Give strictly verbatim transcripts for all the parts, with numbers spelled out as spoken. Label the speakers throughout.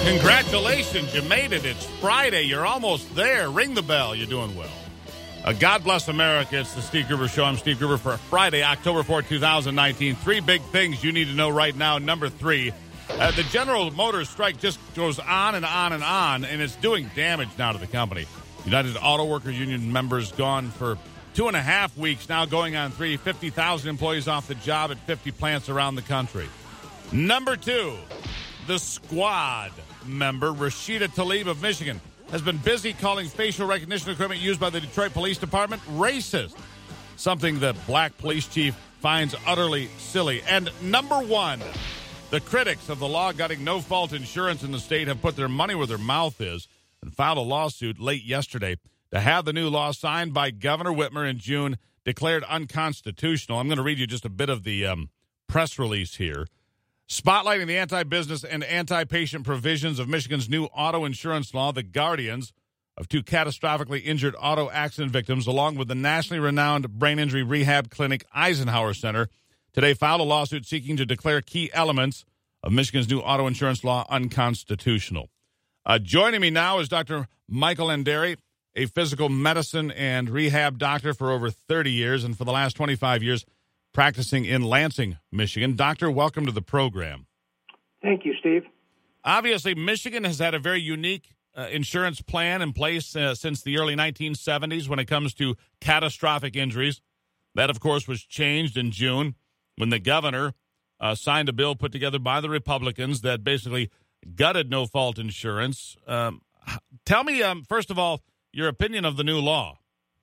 Speaker 1: Congratulations, you made it. It's Friday. You're almost there. Ring the bell. You're doing well. Uh, God bless America. It's the Steve Gruber Show. I'm Steve Gruber for Friday, October fourth, twenty nineteen. Three big things you need to know right now. Number three, uh, the General Motors strike just goes on and on and on, and it's doing damage now to the company. United Auto Workers Union members gone for two and a half weeks, now going on three. fifty thousand employees off the job at fifty plants around the country. Number two, the Squad member, Rashida Tlaib of Michigan, has been busy calling facial recognition equipment used by the Detroit Police Department racist, something that black police chief finds utterly silly. And number one, the critics of the law gutting no-fault insurance in the state have put their money where their mouth is and filed a lawsuit late yesterday to have the new law signed by Governor Whitmer in June declared unconstitutional. I'm going to read you just a bit of the um, press release here. Spotlighting the anti-business and anti-patient provisions of Michigan's new auto insurance law, the guardians of two catastrophically injured auto accident victims, along with the nationally renowned brain injury rehab clinic Eisenhower Center, today filed a lawsuit seeking to declare key elements of Michigan's new auto insurance law unconstitutional. Uh, joining me now is Doctor Michael Enderi, a physical medicine and rehab doctor for over thirty years and for the last twenty-five years practicing in Lansing, Michigan. Doctor, welcome to the program.
Speaker 2: Thank you, Steve.
Speaker 1: Obviously, Michigan has had a very unique uh, insurance plan in place uh, since the early nineteen seventies when it comes to catastrophic injuries. That, of course, was changed in June when the governor uh, signed a bill put together by the Republicans that basically gutted no-fault insurance. Um, tell me, um, first of all, your opinion of the new law.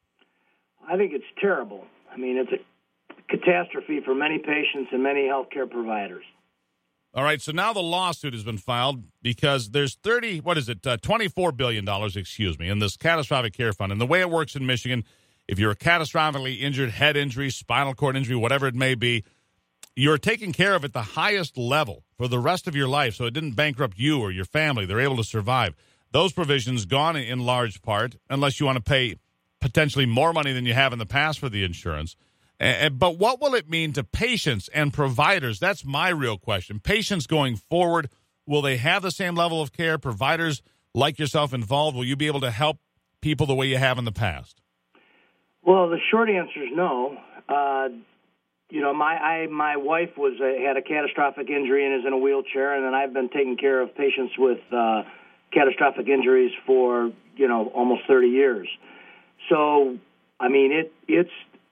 Speaker 2: I think it's terrible. I mean, it's a catastrophe for many patients and many healthcare providers.
Speaker 1: All right, so now the lawsuit has been filed because there's thirty, what is it, uh, twenty-four billion dollars, excuse me, in this catastrophic care fund. And the way it works in Michigan, if you're a catastrophically injured head injury, spinal cord injury, whatever it may be, you're taken care of at the highest level for the rest of your life, so it didn't bankrupt you or your family. They're able to survive. Those provisions gone in large part, unless you want to pay potentially more money than you have in the past for the insurance. Uh, but what will it mean to patients and providers? That's my real question. Patients going forward, will they have the same level of care? Providers like yourself involved, will you be able to help people the way you have in the past?
Speaker 2: Well, the short answer is no. Uh, you know, my I, my wife was a, had a catastrophic injury and is in a wheelchair, and then I've been taking care of patients with uh, catastrophic injuries for, you know, almost thirty years. So, I mean, it it's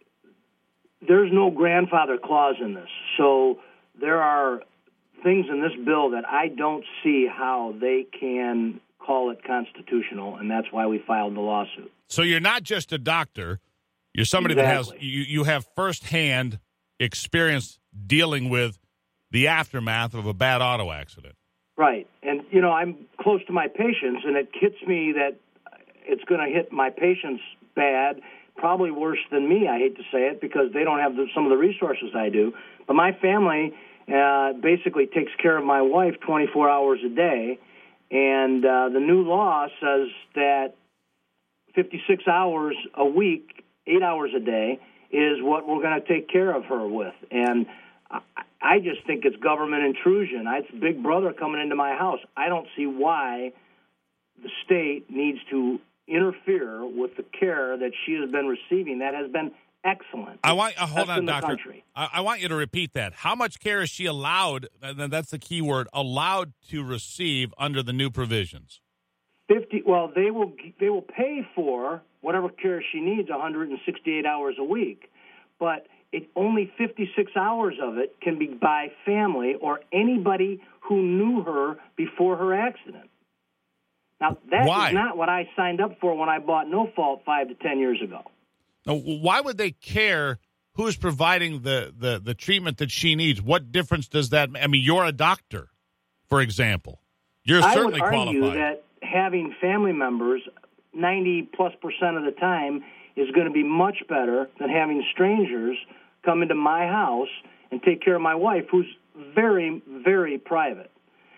Speaker 2: there's no grandfather clause in this. So there are things in this bill that I don't see how they can call it constitutional, and that's why we filed the lawsuit.
Speaker 1: So you're not just a doctor. You're somebody
Speaker 2: Exactly.
Speaker 1: that has, you, you have firsthand experience dealing with the aftermath of a bad auto accident.
Speaker 2: Right. And, you know, I'm close to my patients, and it hits me that it's going to hit my patients bad, probably worse than me, I hate to say it, because they don't have the, some of the resources I do. But my family uh, basically takes care of my wife twenty-four hours a day, and uh, the new law says that fifty-six hours a week, eight hours a day, is what we're going to take care of her with. And I, I just think it's government intrusion. It's Big Brother coming into my house. I don't see why the state needs to interfere with the care that she has been receiving. That has been excellent.
Speaker 1: I want uh, hold
Speaker 2: Best
Speaker 1: on,
Speaker 2: in the
Speaker 1: doctor.
Speaker 2: country.
Speaker 1: I, I want you to repeat that. How much care is she allowed? And that's the key word. Allowed to receive under the new provisions.
Speaker 2: Fifty. Well, they will. They will pay for whatever care she needs, one hundred sixty-eight hours a week, but it only fifty-six hours of it can be by family or anybody who knew her before her accident. Now, that
Speaker 1: Why?
Speaker 2: is not what I signed up for when I bought No Fault five to ten years ago.
Speaker 1: Now, why would they care who's providing the, the, the treatment that she needs? What difference does that make? I mean, you're a doctor, for example. You're certainly
Speaker 2: I would argue
Speaker 1: qualified.
Speaker 2: that having family members ninety plus percent of the time is going to be much better than having strangers come into my house and take care of my wife, who's very, very private.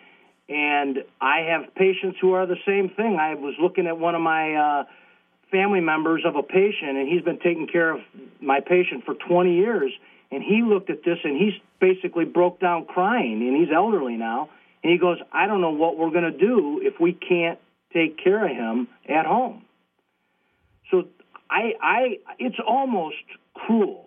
Speaker 2: And I have patients who are the same thing. I was looking at one of my uh, family members of a patient, and he's been taking care of my patient for twenty years, and he looked at this, and he basically broke down crying, and he's elderly now, And he goes, I don't know what we're going to do if we can't take care of him at home. So I, I, it's almost cruel.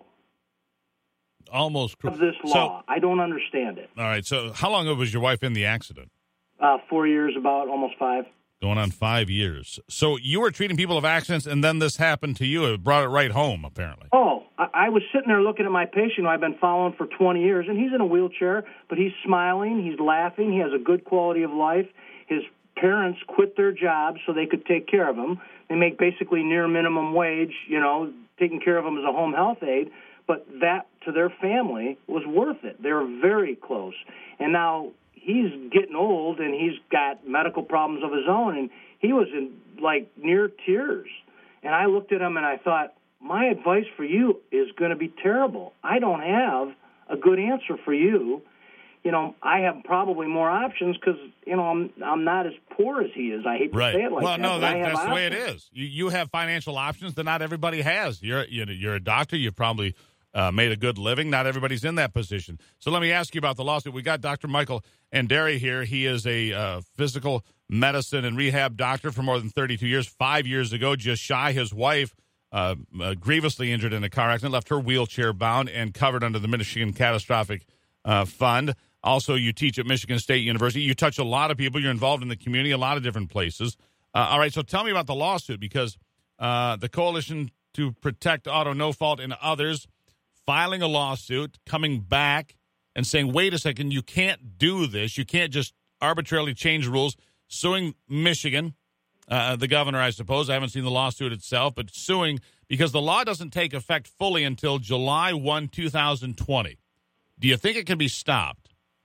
Speaker 1: Almost cruel.
Speaker 2: Of this law. So, I don't understand it.
Speaker 1: All right. So how long ago was your wife in the accident?
Speaker 2: Uh, four years, about almost five.
Speaker 1: Going on five years. So you were treating people of accidents, and then this happened to you. It brought it right home, apparently.
Speaker 2: Oh, I, I was sitting there looking at my patient who I've been following for twenty years, and he's in a wheelchair, but he's smiling, he's laughing, he has a good quality of life. His parents quit their jobs so they could take care of him. They make basically near minimum wage, you know, taking care of him as a home health aide, but that to their family was worth it. They were very close. And now he's getting old, and he's got medical problems of his own, and he was in, like, near tears. And I looked at him, and I thought, my advice for you is going to be terrible. I don't have a good answer for you. You know, I have probably more options because, you know, I'm I'm not as poor as he is. I hate to
Speaker 1: right.
Speaker 2: say it like
Speaker 1: well,
Speaker 2: that.
Speaker 1: Well, no, that, that's
Speaker 2: options.
Speaker 1: the way it is. You you have financial options that not everybody has. You're you know, you're a doctor. You've probably uh, made a good living. Not everybody's in that position. So let me ask you about the lawsuit. We got Doctor Michael Anderi here. He is a uh, physical medicine and rehab doctor for more than thirty-two years. Five years ago, just shy, his wife uh, uh, grievously injured in a car accident, left her wheelchair bound and covered under the Michigan Catastrophic uh, Fund. Also, you teach at Michigan State University. You touch a lot of people. You're involved in the community, a lot of different places. Uh, all right, so tell me about the lawsuit, because uh, the Coalition to Protect Auto No Fault and others filing a lawsuit, coming back and saying, wait a second, you can't do this. You can't just arbitrarily change rules, suing Michigan, uh, the governor, I suppose. I haven't seen the lawsuit itself, but suing because the law doesn't take effect fully until July first, two thousand twenty. Do you think it can be stopped?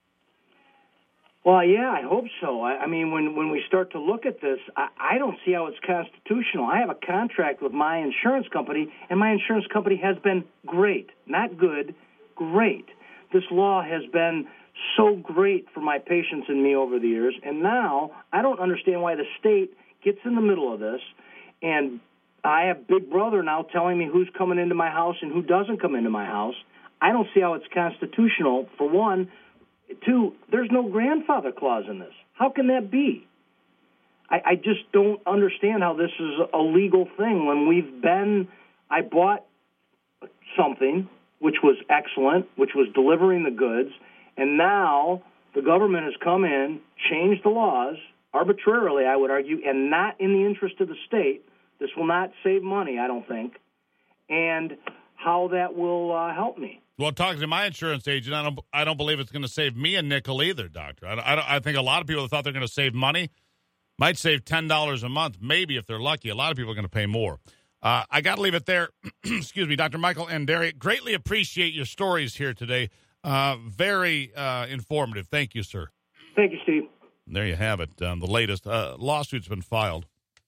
Speaker 2: Well, yeah, I hope so. I, I mean, when, when we start to look at this, I, I don't see how it's constitutional. I have a contract with my insurance company, and my insurance company has been great. Not good, great. This law has been so great for my patients and me over the years, and now I don't understand why the state gets in the middle of this, and I have Big Brother now telling me who's coming into my house and who doesn't come into my house. I don't see how it's constitutional, for one. Two, there's no grandfather clause in this. How can that be? I, I just don't understand how this is a legal thing when we've been, I bought something which was excellent, which was delivering the goods, and now the government has come in, changed the laws, arbitrarily, I would argue, and not in the interest of the state. This will not save money, I don't think, and how that will uh, help me.
Speaker 1: Well, talking to my insurance agent, I don't, I don't believe it's going to save me a nickel either, doctor. I, I, don't, I think a lot of people that thought they're going to save money might save ten dollars a month, maybe if they're lucky. A lot of people are going to pay more. Uh, I got to leave it there. Excuse me, Doctor Michael Anderi. Greatly appreciate your stories here today. Uh, very uh, informative. Thank you, sir.
Speaker 2: Thank you, Steve.
Speaker 1: There you have it. Um, the latest uh, lawsuit's been filed.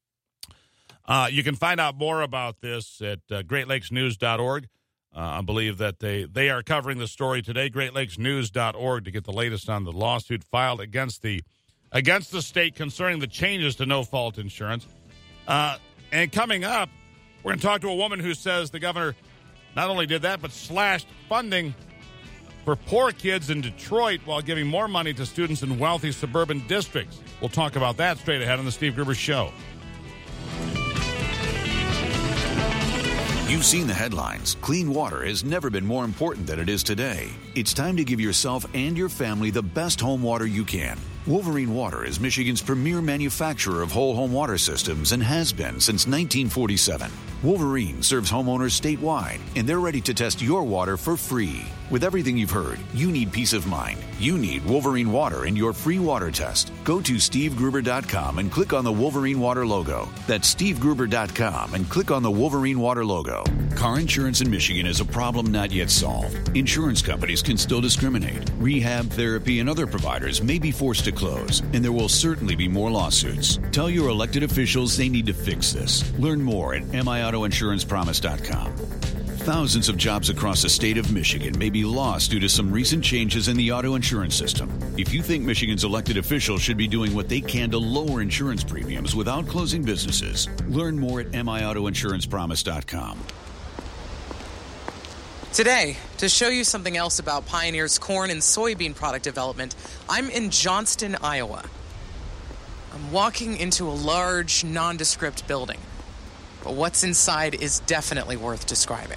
Speaker 1: Uh, you can find out more about this at uh, great lakes news dot org. Uh, I believe that they, they are covering the story today, great lakes news dot org, to get the latest on the lawsuit filed against the against the state concerning the changes to no-fault insurance. Uh, and coming up, we're going to talk to a woman who says the governor not only did that, but slashed funding for poor kids in Detroit while giving more money to students in wealthy suburban districts. We'll talk about that straight ahead on the Steve Gruber Show.
Speaker 3: You've seen the headlines. Clean water has never been more important than it is today. It's time to give yourself and your family the best home water you can. Wolverine Water is Michigan's premier manufacturer of whole home water systems and has been since nineteen forty-seven. Wolverine serves homeowners statewide, and they're ready to test your water for free. With everything you've heard, you need peace of mind. You need Wolverine Water in your free water test. Go to steve gruber dot com and click on the Wolverine Water logo. That's steve gruber dot com and click on the Wolverine Water logo. Car insurance in Michigan is a problem not yet solved. Insurance companies can still discriminate. Rehab, therapy, and other providers may be forced to close, and there will certainly be more lawsuits. Tell your elected officials they need to fix this. Learn more at m i auto insurance promise dot com. Thousands of jobs across the state of Michigan may be lost due to some recent changes in the auto insurance system. If you think Michigan's elected officials should be doing what they can to lower insurance premiums without closing businesses, learn more at m i auto insurance promise dot com.
Speaker 4: Today, to show you something else about Pioneer's corn and soybean product development, I'm in Johnston, Iowa. I'm walking into a large, nondescript building, but what's inside is definitely worth describing.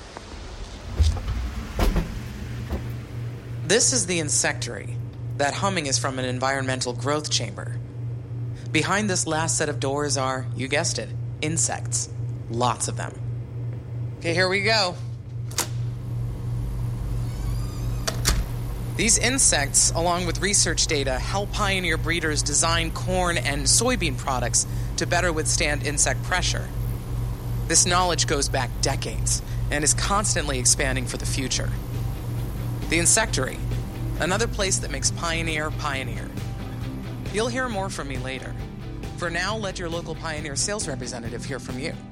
Speaker 4: This is the insectary. That humming is from an environmental growth chamber. Behind this last set of doors are, you guessed it, insects. Lots of them. Okay, here we go. These insects, along with research data, help Pioneer breeders design corn and soybean products to better withstand insect pressure. This knowledge goes back decades and is constantly expanding for the future. The insectary, another place that makes Pioneer Pioneer. You'll hear more from me later. For now, let your local Pioneer sales representative hear from you.